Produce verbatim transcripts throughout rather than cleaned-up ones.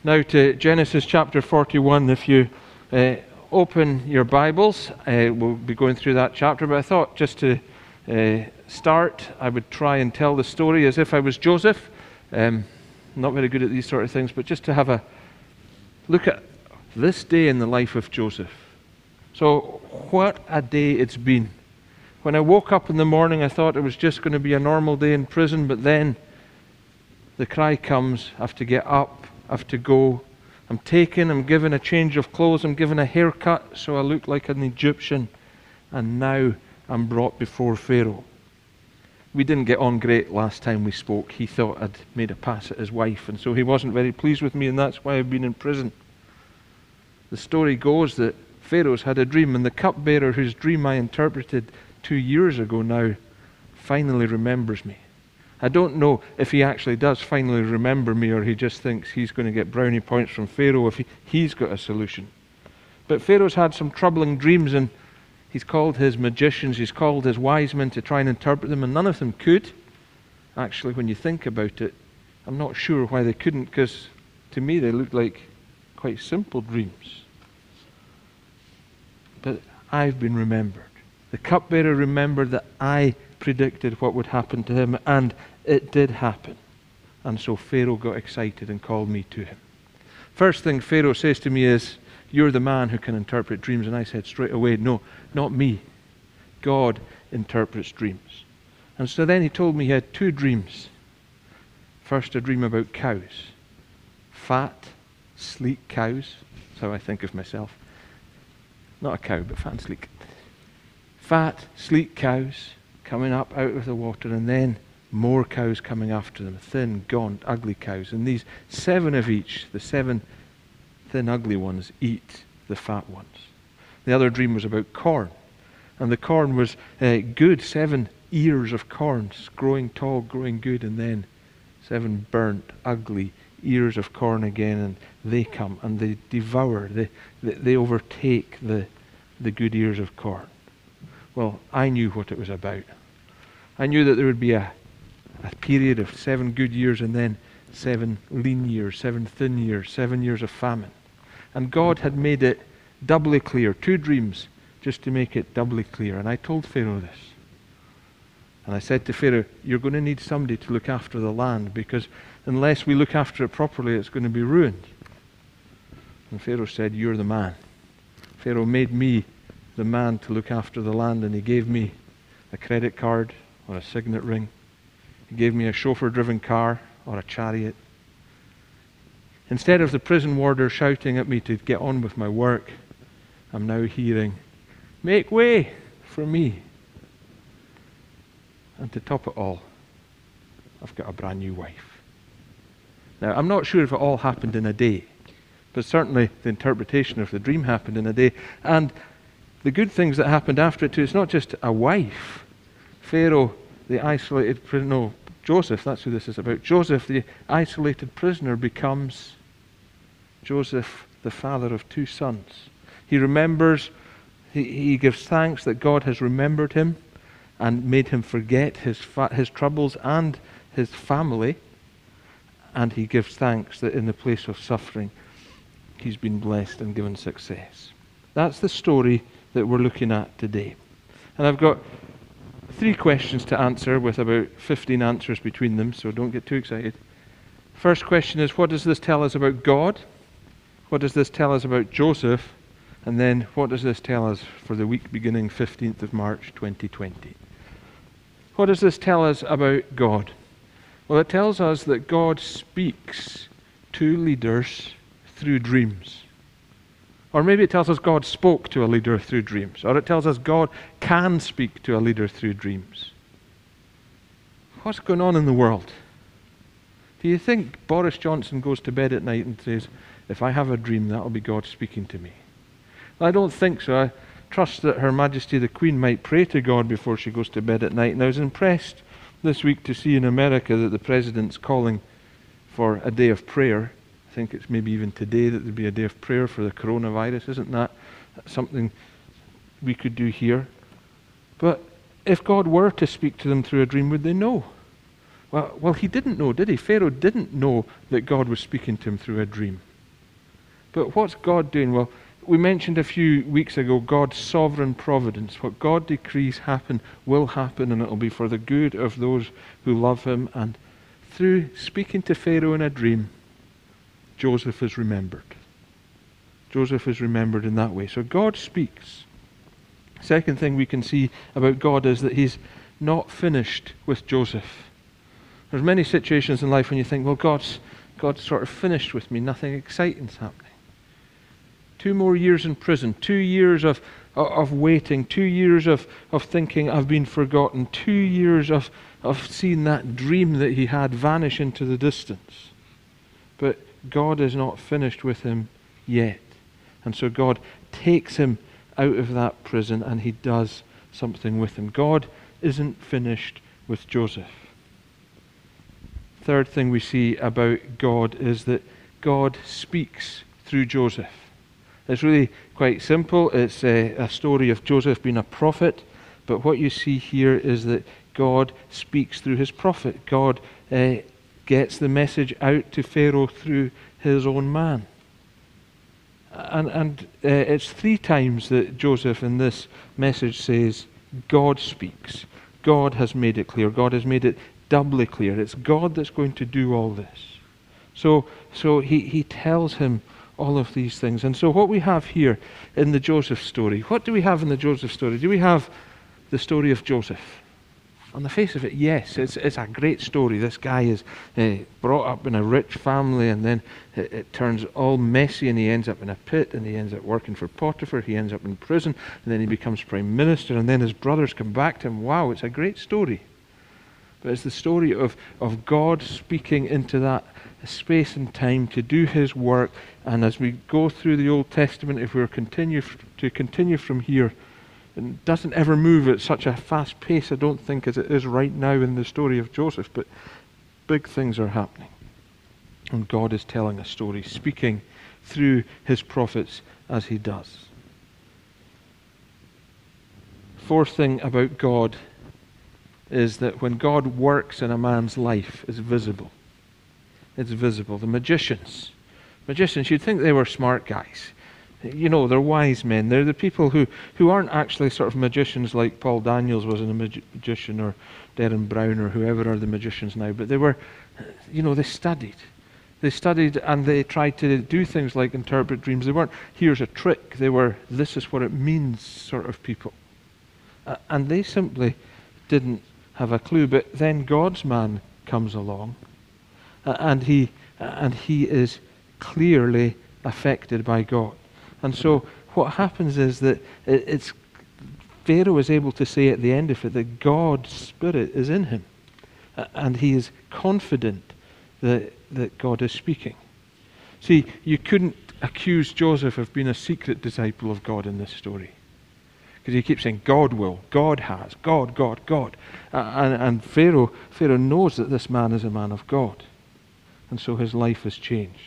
Now to Genesis chapter forty-one. If you uh, open your Bibles, uh, we'll be going through that chapter, but I thought just to uh, start, I would try and tell the story as if I was Joseph. Um, not very good at these sort of things, but just to have a look at this day in the life of Joseph. So what a day it's been. When I woke up in the morning, I thought it was just going to be a normal day in prison, but then the cry comes, I have to get up, I have to go. I'm taken, I'm given a change of clothes, I'm given a haircut so I look like an Egyptian, and now I'm brought before Pharaoh. We didn't get on great last time we spoke. He thought I'd made a pass at his wife, and so he wasn't very pleased with me, and that's why I've been in prison. The story goes that Pharaoh's had a dream, and the cupbearer whose dream I interpreted two years ago now finally remembers me. I don't know if he actually does finally remember me, or he just thinks he's going to get brownie points from Pharaoh if he, he's got a solution. But Pharaoh's had some troubling dreams, and he's called his magicians, he's called his wise men to try and interpret them, and none of them could. Actually, when you think about it, I'm not sure why they couldn't, because to me they looked like quite simple dreams. But I've been remembered. The cupbearer remembered that I predicted what would happen to him, and it did happen. And so Pharaoh got excited and called me to him. First thing Pharaoh says to me is, "You're the man who can interpret dreams." And I said straight away, "No, not me. God interprets dreams." And so then he told me he had two dreams. First, a dream about cows. Fat, sleek cows. That's how I think of myself. Not a cow, but fat and sleek. Fat, sleek cows coming up out of the water, and then more cows coming after them. Thin, gaunt, ugly cows. And these seven of each, the seven thin, ugly ones, eat the fat ones. The other dream was about corn. And the corn was uh, good, seven ears of corn, growing tall, growing good, and then seven burnt, ugly ears of corn again, and they come and they devour, they, they, they overtake the, the good ears of corn. Well, I knew what it was about. I knew that there would be a, a period of seven good years and then seven lean years, seven thin years, seven years of famine. And God had made it doubly clear, two dreams, just to make it doubly clear. And I told Pharaoh this. And I said to Pharaoh, "You're going to need somebody to look after the land, because unless we look after it properly, it's going to be ruined." And Pharaoh said, "You're the man." Pharaoh made me the man to look after the land, and he gave me a credit card or a signet ring. He gave me a chauffeur-driven car or a chariot. Instead of the prison warder shouting at me to get on with my work, I'm now hearing, "Make way for me." And to top it all, I've got a brand new wife. Now, I'm not sure if it all happened in a day, but certainly the interpretation of the dream happened in a day. And the good things that happened after it too, it's not just a wife. Pharaoh, the isolated prisoner, no, Joseph, that's who this is about. Joseph, the isolated prisoner, becomes Joseph, the father of two sons. He remembers, he, he gives thanks that God has remembered him and made him forget his fa- his troubles and his family. And he gives thanks that in the place of suffering, he's been blessed and given success. That's the story that we're looking at today. And I've got three questions to answer with about fifteen answers between them, so don't get too excited. First question is, what does this tell us about God? What does this tell us about Joseph? And then, what does this tell us for the week beginning fifteenth of March twenty twenty? What does this tell us about God? Well, it tells us that God speaks to leaders through dreams. Or maybe it tells us God spoke to a leader through dreams. Or it tells us God can speak to a leader through dreams. What's going on in the world? Do you think Boris Johnson goes to bed at night and says, "If I have a dream, that'll be God speaking to me"? Well, I don't think so. I trust that Her Majesty the Queen might pray to God before she goes to bed at night. And I was impressed this week to see in America that the President's calling for a day of prayer. I think it's maybe even today that there'd be a day of prayer for the coronavirus. Isn't that something we could do here? But if God were to speak to them through a dream, would they know? Well, well, he didn't know, did he? Pharaoh didn't know that God was speaking to him through a dream. But what's God doing? Well, we mentioned a few weeks ago God's sovereign providence. What God decrees happen will happen, and it will be for the good of those who love him. And through speaking to Pharaoh in a dream, Joseph is remembered. Joseph is remembered in that way. So God speaks. Second thing we can see about God is that he's not finished with Joseph. There's many situations in life when you think, well, God's, God's sort of finished with me. Nothing exciting's happening. Two more years in prison, two years of, of waiting, two years of, of thinking I've been forgotten, two years of, of seeing that dream that he had vanish into the distance. But God is not finished with him yet. And so God takes him out of that prison and he does something with him. God isn't finished with Joseph. Third thing we see about God is that God speaks through Joseph. It's really quite simple. It's a, a story of Joseph being a prophet, but what you see here is that God speaks through his prophet. God uh, gets the message out to Pharaoh through his own man. And, and uh, it's three times that Joseph in this message says, God speaks. God has made it clear. God has made it doubly clear. It's God that's going to do all this. So, so he, he tells him all of these things. And so what we have here in the Joseph story, what do we have in the Joseph story? Do we have the story of Joseph? On the face of it, yes, it's, it's a great story. This guy is uh, brought up in a rich family, and then it, it turns all messy, and he ends up in a pit, and he ends up working for Potiphar, he ends up in prison, and then he becomes prime minister, and then his brothers come back to him. Wow, it's a great story. But it's the story of, of God speaking into that space and time to do his work. And as we go through the Old Testament, if we're continue f- to continue from here, it doesn't ever move at such a fast pace, I don't think, as it is right now in the story of Joseph, but big things are happening. And God is telling a story, speaking through his prophets as he does. Fourth thing about God is that when God works in a man's life, it's visible. It's visible. The magicians, magicians, you'd think they were smart guys. You know, they're wise men. They're the people who, who aren't actually sort of magicians like Paul Daniels was a mag- magician, or Derren Brown, or whoever are the magicians now. But they were, you know, they studied. They studied and they tried to do things like interpret dreams. They weren't, here's a trick. They were, this is what it means sort of people. Uh, and they simply didn't have a clue. But then God's man comes along, uh, and he uh, and he is clearly affected by God. And so what happens is that it, it's Pharaoh is able to say at the end of it that God's Spirit is in him, uh, and he is confident that that God is speaking. See, you couldn't accuse Joseph of being a secret disciple of God in this story, because he keeps saying God will, God has, God, God, God, uh, and, and Pharaoh Pharaoh knows that this man is a man of God, and so his life has changed.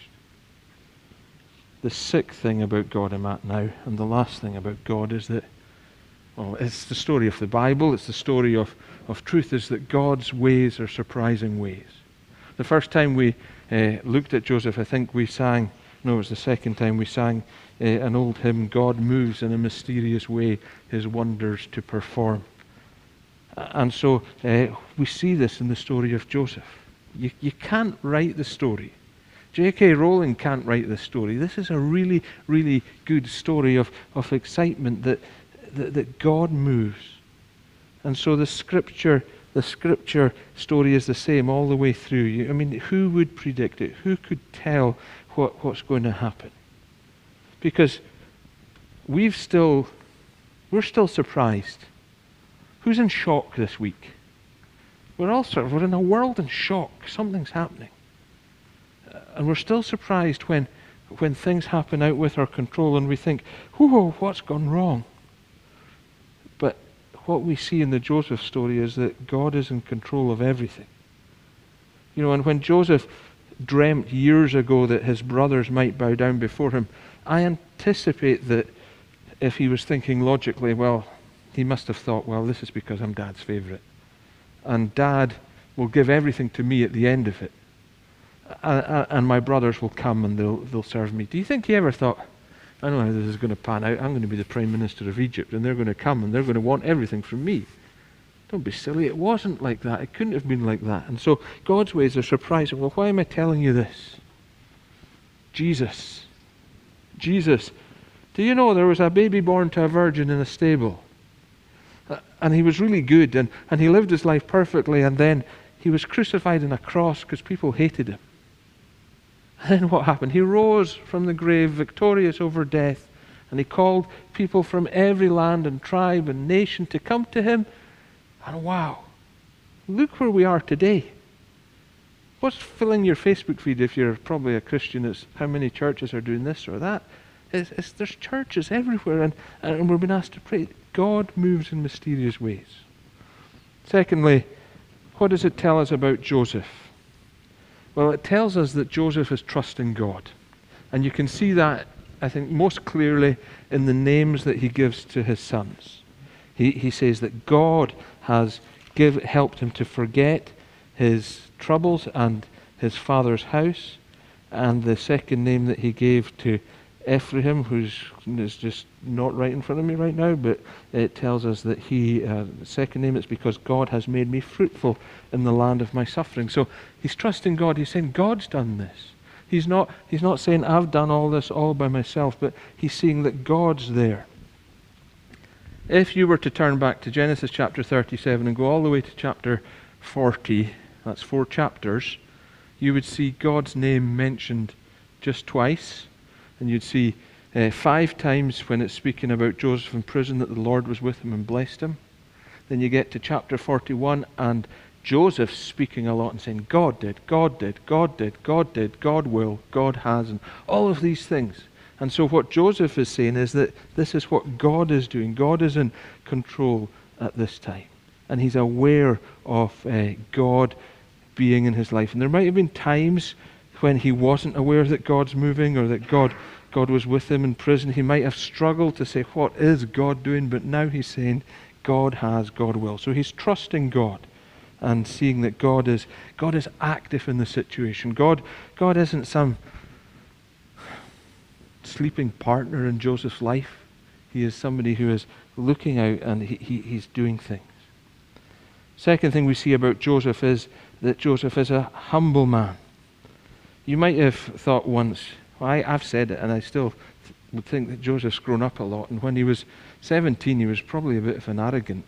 The sixth thing about God I'm at now, and the last thing about God, is that, well, it's the story of the Bible, it's the story of, of truth, is that God's ways are surprising ways. The first time we uh, looked at Joseph, I think we sang, no, it was the second time we sang uh, an old hymn, God moves in a mysterious way his wonders to perform. And so uh, we see this in the story of Joseph. You, you can't write the story. J K Rowling can't write this story. This is a really, really good story of, of excitement that, that that God moves. And so the scripture, the scripture story is the same all the way through. You, I mean, who would predict it? Who could tell what, what's going to happen? Because we've still, we're still surprised. Who's in shock this week? We're all sort of, we're in a world in shock. Something's happening. And we're still surprised when when things happen out with our control and we think, whoa, what's gone wrong? But what we see in the Joseph story is that God is in control of everything. You know, and when Joseph dreamt years ago that his brothers might bow down before him, I anticipate that if he was thinking logically, well, he must have thought, well, this is because I'm Dad's favourite. And Dad will give everything to me at the end of it. and, and my brothers will come and they'll, they'll serve me. Do you think he ever thought, I know how this is going to pan out. I'm going to be the Prime Minister of Egypt, and they're going to come and they're going to want everything from me. Don't be silly. It wasn't like that. It couldn't have been like that. And so God's ways are surprising. Well, why am I telling you this? Jesus. Jesus. Do you know there was a baby born to a virgin in a stable? Uh, and he was really good, and, and he lived his life perfectly, and then he was crucified on a cross because people hated him. And then what happened? He rose from the grave victorious over death, and he called people from every land and tribe and nation to come to him. And wow, look where we are today. What's filling your Facebook feed if you're probably a Christian? It's how many churches are doing this or that. It's, it's, there's churches everywhere, and, and we're being asked to pray. God moves in mysterious ways. Secondly, what does it tell us about Joseph? Well, it tells us that Joseph is trusting God. And you can see that, I think, most clearly in the names that he gives to his sons. He, he says that God has give, helped him to forget his troubles and his father's house. And the second name that he gave to Ephraim, who's is just not right in front of me right now, but it tells us that he, uh, the second name, it's because God has made me fruitful in the land of my suffering. So he's trusting God. He's saying, God's done this. He's not, he's not saying, I've done all this all by myself, but he's seeing that God's there. If you were to turn back to Genesis chapter thirty-seven and go all the way to chapter forty, that's four chapters, you would see God's name mentioned just twice. And you'd see uh, five times when it's speaking about Joseph in prison that the Lord was with him and blessed him. Then you get to chapter forty-one and Joseph speaking a lot and saying, God did, God did, God did, God did, God will, God has, and all of these things. And so what Joseph is saying is that this is what God is doing. God is in control at this time. And he's aware of uh, God being in his life. And there might have been times when he wasn't aware that God's moving or that God God was with him in prison. He might have struggled to say, what is God doing? But now he's saying, God has, God will. So he's trusting God and seeing that God is God is active in the situation. God, God isn't some sleeping partner in Joseph's life. He is somebody who is looking out and he, he, he's doing things. Second thing we see about Joseph is that Joseph is a humble man. You might have thought once, well, I, I've said it, and I still th- would think that Joseph's grown up a lot. And when he was seventeen, he was probably a bit of an arrogant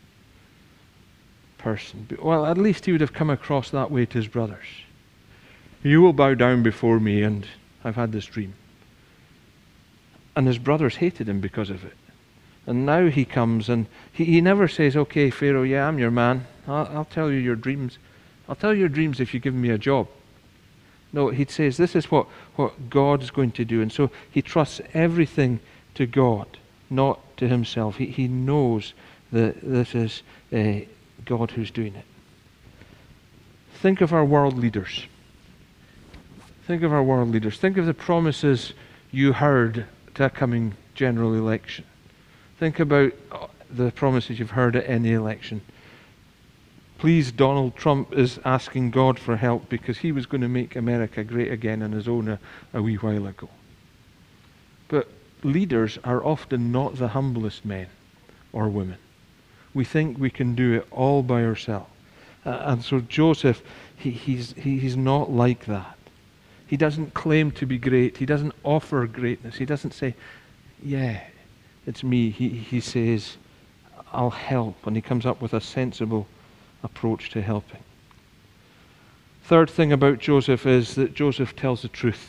person. But, well, at least he would have come across that way to his brothers. You will bow down before me, and I've had this dream. And his brothers hated him because of it. And now he comes, and he, he never says, okay, Pharaoh, yeah, I'm your man. I'll, I'll tell you your dreams. I'll tell you your dreams if you give me a job. No, he says this is what, what God is going to do. And so he trusts everything to God, not to himself. He, he knows that this is uh, God who's doing it. Think of our world leaders. Think of our world leaders. Think of the promises you heard to a coming general election. Think about the promises you've heard at any election. Please, Donald Trump is asking God for help because he was going to make America great again on his own a, a wee while ago. But leaders are often not the humblest men or women. We think we can do it all by ourselves. Uh, and so Joseph, he, he's, he, he's not like that. He doesn't claim to be great. He doesn't offer greatness. He doesn't say, yeah, it's me. He, he says, I'll help. And he comes up with a sensible approach to helping. Third thing about Joseph is that Joseph tells the truth.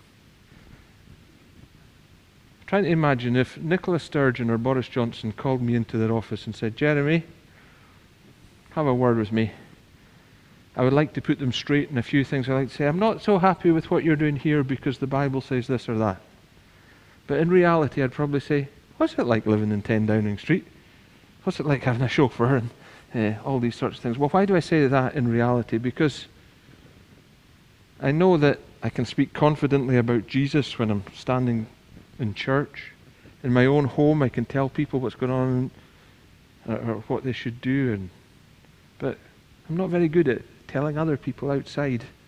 I'm trying to imagine if Nicola Sturgeon or Boris Johnson called me into their office and said, Jeremy, have a word with me. I would like to put them straight in a few things. I'd like to say, I'm not so happy with what you're doing here because the Bible says this or that. But in reality, I'd probably say, what's it like living in ten Downing Street? What's it like having a chauffeur and uh, all these sorts of things? Well, why do I say that in reality? Because I know that I can speak confidently about Jesus when I'm standing in church. In my own home, I can tell people what's going on or, or what they should do. And But I'm not very good at telling other people outside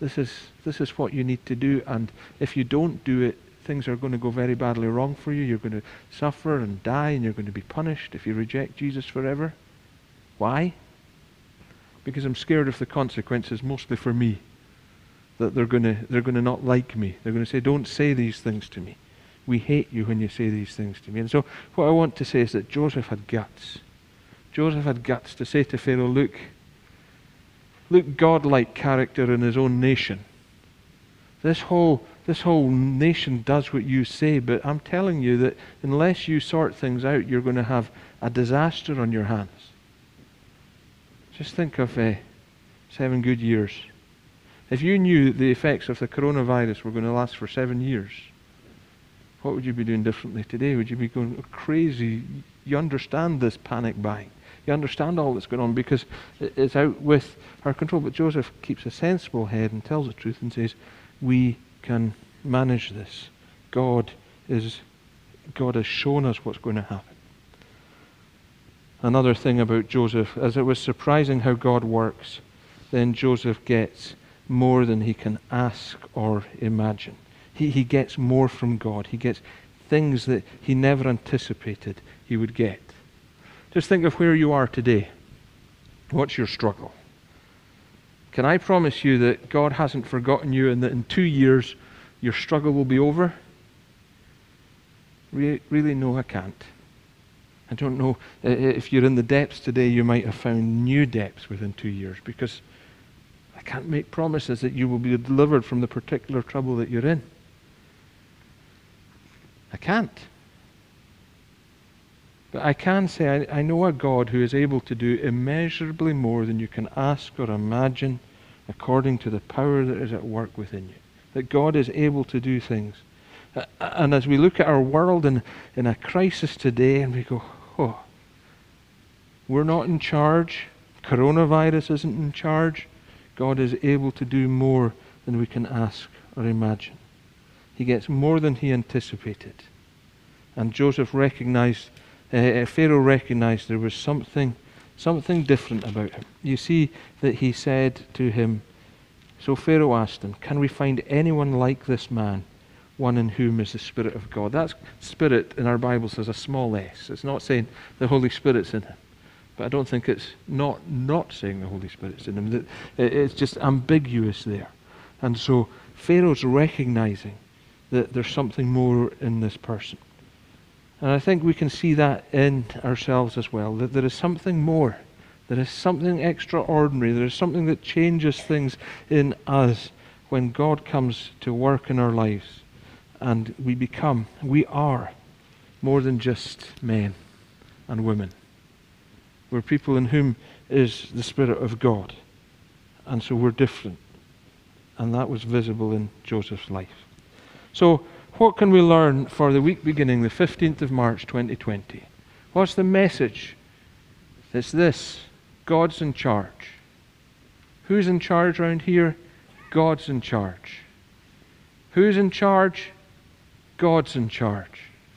This is, this is what you need to do, and if you don't do it, things are going to go very badly wrong for you. You're going to suffer and die, and you're going to be punished if you reject Jesus forever. Why? Because I'm scared of the consequences, mostly for me. That they're going to, they're going to not like me. They're going to say, don't say these things to me. We hate you when you say these things to me. And so what I want to say is that Joseph had guts. Joseph had guts to say to Pharaoh, look, look godlike character in his own nation. This whole, this whole nation does what you say, but I'm telling you that unless you sort things out, you're going to have a disaster on your hands. Just think of uh, seven good years. If you knew the effects of the coronavirus were going to last for seven years, what would you be doing differently today? Would you be going crazy? You understand this panic buying. You understand all that's going on because it's out with our control. But Joseph keeps a sensible head and tells the truth and says, we can manage this. God is, God has shown us what's going to happen. Another thing about Joseph, as it was surprising how God works, then Joseph gets more than he can ask or imagine. He, he gets more from God. He gets things that he never anticipated he would get. Just think of where you are today. What's your struggle? Can I promise you that God hasn't forgotten you and that in two years your struggle will be over? Re- really, no, I can't. I don't know. If you're in the depths today, you might have found new depths within two years because I can't make promises that you will be delivered from the particular trouble that you're in. I can't. But I can say I, I know a God who is able to do immeasurably more than you can ask or imagine according to the power that is at work within you. That God is able to do things. Uh, and as we look at our world in, in a crisis today and we go, oh, we're not in charge. Coronavirus isn't in charge. God is able to do more than we can ask or imagine. He gets more than he anticipated. And Joseph recognized, uh, Pharaoh recognized there was something, something different about him. You see that he said to him, so Pharaoh asked him, can we find anyone like this man, one in whom is the Spirit of God? That Spirit in our Bible says a small s. It's not saying the Holy Spirit's in him. But I don't think it's not not saying the Holy Spirit's in him. It's just ambiguous there. And so Pharaoh's recognizing that there's something more in this person. And I think we can see that in ourselves as well, that there is something more. There is something extraordinary. There is something that changes things in us when God comes to work in our lives. And we become, we are more than just men and women. We're people in whom is the Spirit of God. And so we're different. And that was visible in Joseph's life. So what can we learn for the week beginning the fifteenth of March twenty twenty? What's the message? It's this. God's in charge. Who's in charge around here? God's in charge. Who's in charge? God's in charge.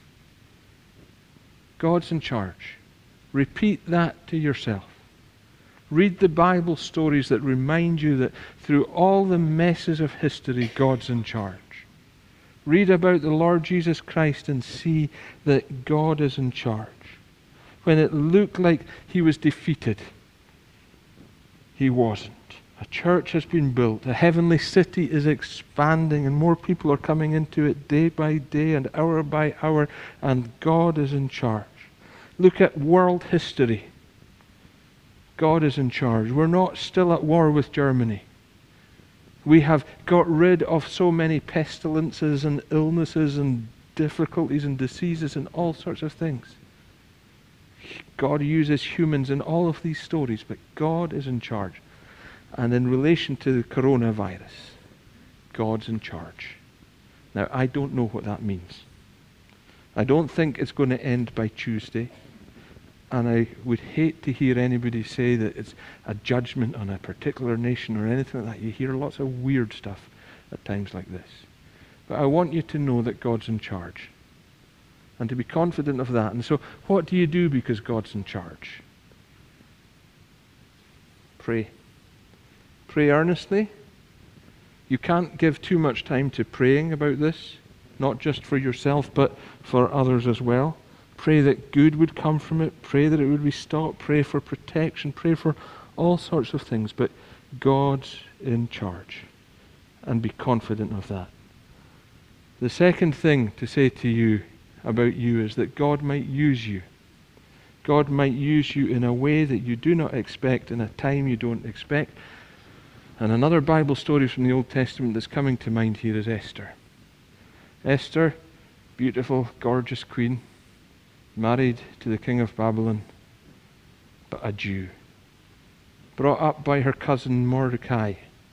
God's in charge. Repeat that to yourself. Read the Bible stories that remind you that through all the messes of history, God's in charge. Read about the Lord Jesus Christ and see that God is in charge. When it looked like he was defeated, he wasn't. A church has been built. A heavenly city is expanding and more people are coming into it day by day and hour by hour, and God is in charge. Look at world history. God is in charge. We're not still at war with Germany. We have got rid of so many pestilences and illnesses and difficulties and diseases and all sorts of things. God uses humans in all of these stories, but God is in charge. And in relation to the coronavirus, God's in charge. Now, I don't know what that means. I don't think it's going to end by Tuesday. And I would hate to hear anybody say that it's a judgment on a particular nation or anything like that. You hear lots of weird stuff at times like this. But I want you to know that God's in charge. And to be confident of that. And so, what do you do because God's in charge? Pray. Pray earnestly. You can't give too much time to praying about this, not just for yourself, but for others as well. Pray that good would come from it. Pray that it would be stopped. Pray for protection. Pray for all sorts of things. But God's in charge. And be confident of that. The second thing to say to you about you is that God might use you. God might use you in a way that you do not expect, in a time you don't expect. And another Bible story from the Old Testament that's coming to mind here is Esther. Esther, beautiful, gorgeous queen, married to the king of Babylon, but a Jew. Brought up by her cousin Mordecai.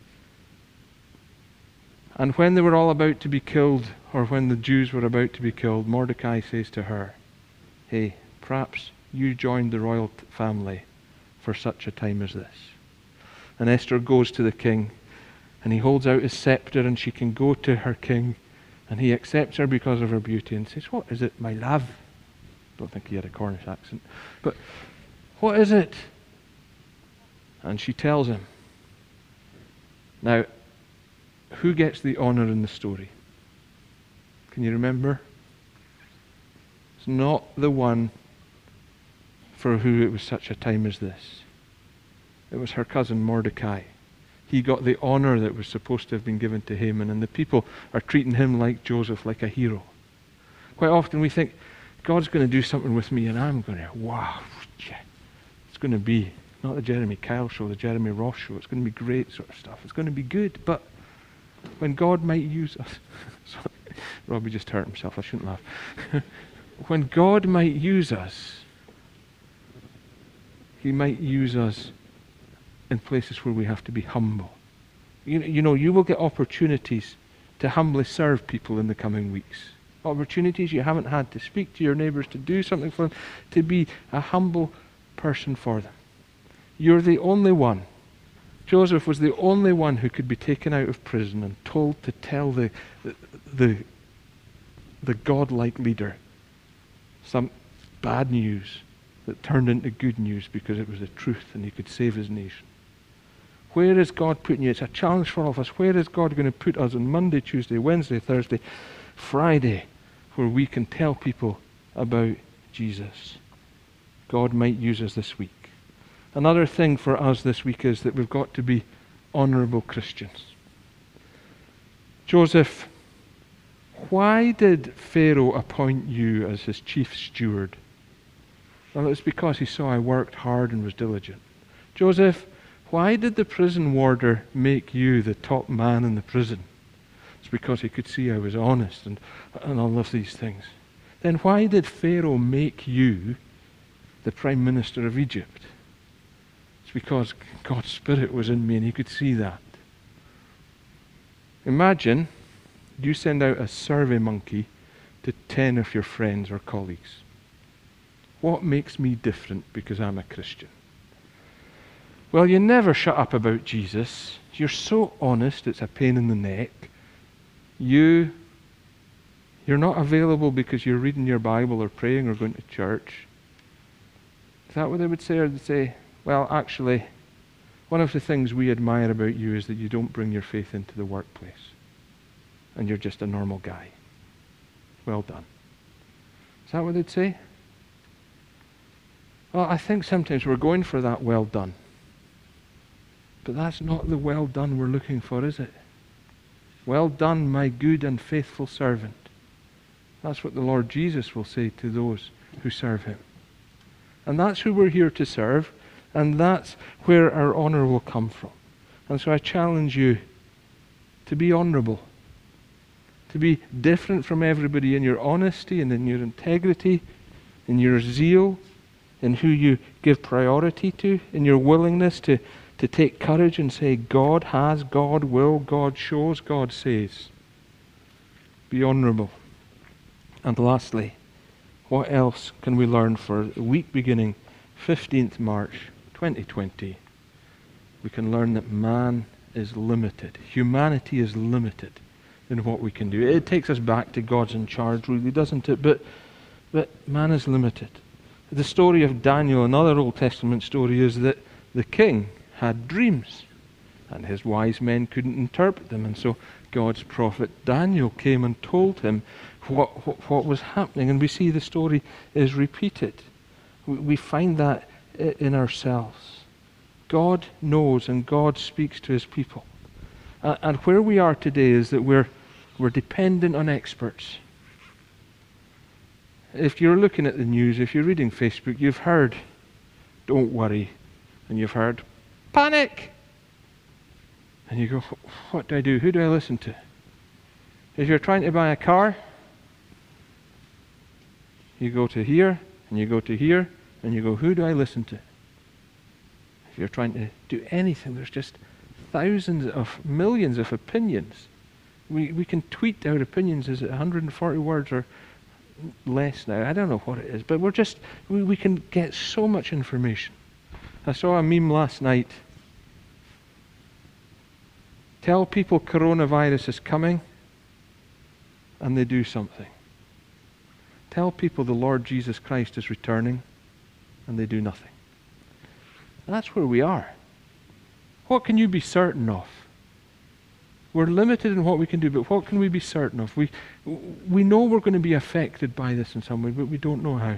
And when they were all about to be killed, or when the Jews were about to be killed, Mordecai says to her, hey, perhaps you joined the royal family for such a time as this. And Esther goes to the king, and he holds out his scepter, and she can go to her king, and he accepts her because of her beauty and says, what is it, my love? I don't think he had a Cornish accent. But what is it? And she tells him. Now, who gets the honor in the story? Can you remember? It's not the one for who it was such a time as this. It was her cousin Mordecai. He got the honor that was supposed to have been given to Haman, and the people are treating him like Joseph, like a hero. Quite often we think, God's going to do something with me, and I'm going to, wow, it's going to be not the Jeremy Kyle show, the Jeremy Ross show. It's going to be great sort of stuff. It's going to be good. But when God might use us, sorry, Robbie just hurt himself. I shouldn't laugh. When God might use us, He might use us in places where we have to be humble. You, you know, you will get opportunities to humbly serve people in the coming weeks. Opportunities you haven't had to speak to your neighbours, to do something for them, to be a humble person for them. You're the only one. Joseph was the only one who could be taken out of prison and told to tell the the the, the godlike leader some bad news that turned into good news because it was the truth and he could save his nation. Where is God putting you? It's a challenge for all of us. Where is God going to put us on Monday, Tuesday, Wednesday, Thursday, Friday, where we can tell people about Jesus? God might use us this week. Another thing for us this week is that we've got to be honourable Christians. Joseph, why did Pharaoh appoint you as his chief steward? Well, it's because he saw I worked hard and was diligent. Joseph, why did the prison warder make you the top man in the prison? It's because he could see I was honest and, and all of these things. Then why did Pharaoh make you the prime minister of Egypt? Because God's Spirit was in me and he could see that. Imagine you send out a survey monkey to ten of your friends or colleagues. What makes me different because I'm a Christian? Well, you never shut up about Jesus. You're so honest, it's a pain in the neck. You, you're not available because you're reading your Bible or praying or going to church. Is that what they would say? Or they'd say, well, actually, one of the things we admire about you is that you don't bring your faith into the workplace. And you're just a normal guy. Well done. Is that what they'd say? Well, I think sometimes we're going for that well done. But that's not the well done we're looking for, is it? Well done, my good and faithful servant. That's what the Lord Jesus will say to those who serve him. And that's who we're here to serve. And that's where our honour will come from. And so I challenge you to be honourable, to be different from everybody in your honesty and in your integrity, in your zeal, in who you give priority to, in your willingness to, to take courage and say, God has, God will, God shows, God says. Be honourable. And lastly, what else can we learn for the week beginning fifteenth March twenty twenty? We can learn that man is limited. Humanity is limited in what we can do. It takes us back to God's in charge, really, doesn't it? But, but man is limited. The story of Daniel, another Old Testament story, is that the king had dreams. And his wise men couldn't interpret them. And so God's prophet Daniel came and told him what, what, what was happening. And we see the story is repeated. We, we find that in ourselves. God knows and God speaks to his people. Uh, and where we are today is that we're, we're dependent on experts. If you're looking at the news, if you're reading Facebook, you've heard, don't worry. And you've heard, panic. And you go, what do I do? Who do I listen to? If you're trying to buy a car, you go to here, and you go to here, and you go, who do I listen to? If you're trying to do anything, there's just thousands of, millions of opinions. We, we can tweet our opinions, is it one hundred forty words or less now? I don't know what it is, but we're just, we, we can get so much information. I saw a meme last night. Tell people coronavirus is coming, and they do something. Tell people the Lord Jesus Christ is returning, and they do nothing. And that's where we are. What can you be certain of? We're limited in what we can do, but what can we be certain of? We, we know we're going to be affected by this in some way, but we don't know how.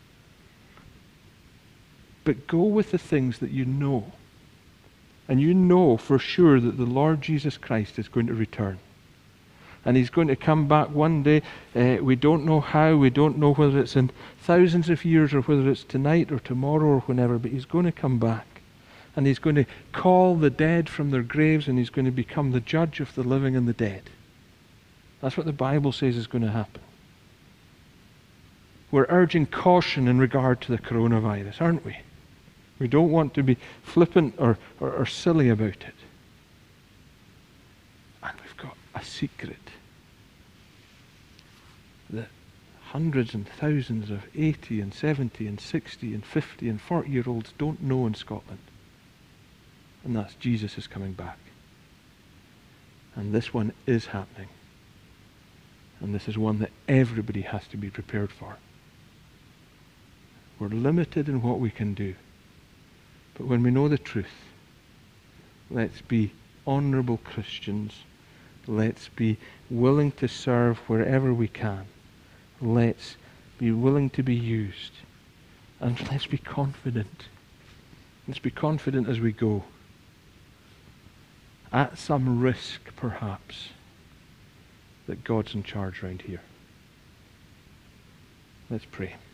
But go with the things that you know. And you know for sure that the Lord Jesus Christ is going to return. And he's going to come back one day. Uh, we don't know how. We don't know whether it's in thousands of years or whether it's tonight or tomorrow or whenever. But he's going to come back. And he's going to call the dead from their graves, and he's going to become the judge of the living and the dead. That's what the Bible says is going to happen. We're urging caution in regard to the coronavirus, aren't we? We don't want to be flippant or, or, or silly about it. And we've got a secret that hundreds and thousands of eighty and seventy and sixty and fifty and forty year olds don't know in Scotland. And that's Jesus is coming back. And this one is happening. And this is one that everybody has to be prepared for. We're limited in what we can do. But when we know the truth, let's be honourable Christians. Let's be willing to serve wherever we can. Let's be willing to be used. And let's be confident. Let's be confident as we go. At some risk, perhaps, that God's in charge around here. Let's pray.